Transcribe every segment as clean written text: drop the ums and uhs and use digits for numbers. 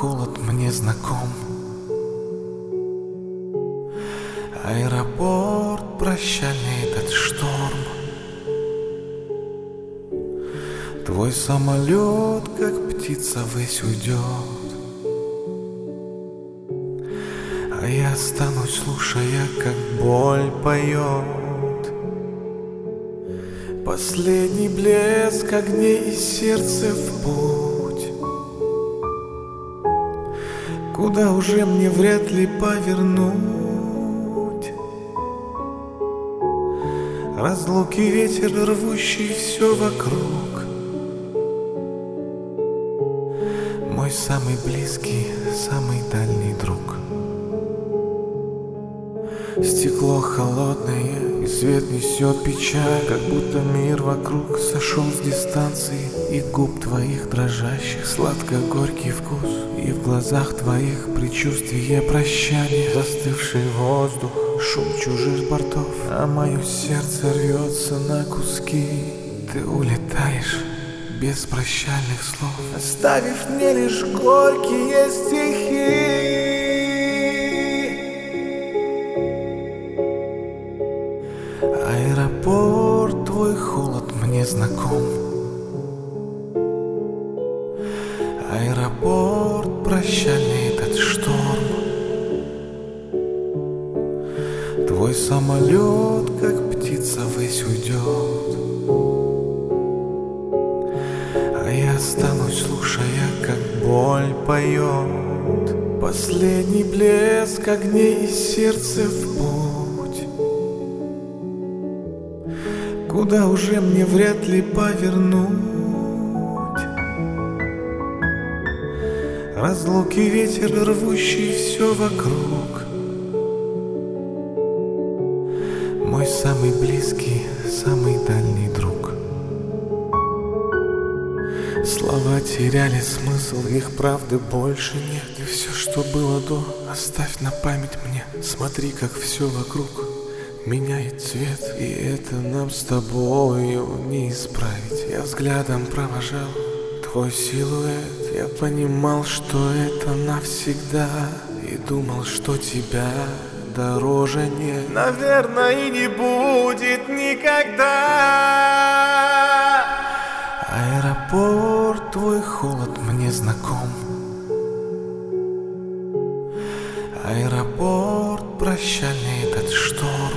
холод мне знаком. Аэропорт, прощальный этот шторм. Твой самолет, как птица, ввысь уйдет, а я останусь, слушая, как боль поет. Последний блеск огней и сердце в путь, куда уже мне вряд ли повернуть. Разлуки ветер, рвущий все вокруг. Мой самый близкий, самый дальний друг. Стекло холодное, и свет несет печаль, как будто мир вокруг сошел с дистанции. И губ твоих дрожащих сладко-горький вкус, и в глазах твоих предчувствие прощания. Застывший воздух, шум чужих бортов, а мое сердце рвется на куски. Ты улетаешь без прощальных слов, оставив мне лишь горькие стихи. Аэропорт, твой холод мне знаком. Аэропорт, прощальный этот шторм. Твой самолет, как птица, ввысь уйдет, а я останусь, слушая, как боль поет. Последний блеск огней и сердце в путь, куда уже мне вряд ли повернуть. Разлуки ветер, рвущий все вокруг. Мой самый близкий, самый дальний друг. Слова теряли смысл, их правды больше нет. И все, что было до, оставь на память мне. Смотри, как все вокруг меняет цвет, и это нам с тобою не исправить. Я взглядом провожал твой силуэт, я понимал, что это навсегда, и думал, что тебя дороже нет, наверное, и не будет никогда. Аэропорт, твой холод мне знаком. Аэропорт, прощальный этот шторм.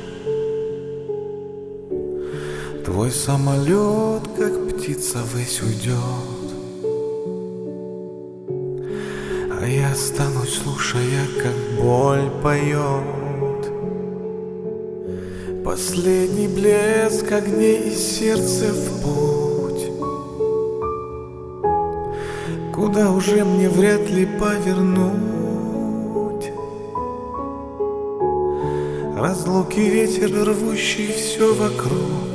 Твой самолет, как птица, ввысь уйдет, а я останусь, слушая, как боль поет. Последний блеск огней и сердце в путь, куда уже мне вряд ли повернуть. Разлуки ветер, рвущий все вокруг.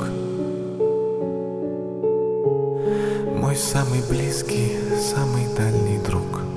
Мой самый близкий, самый дальний друг.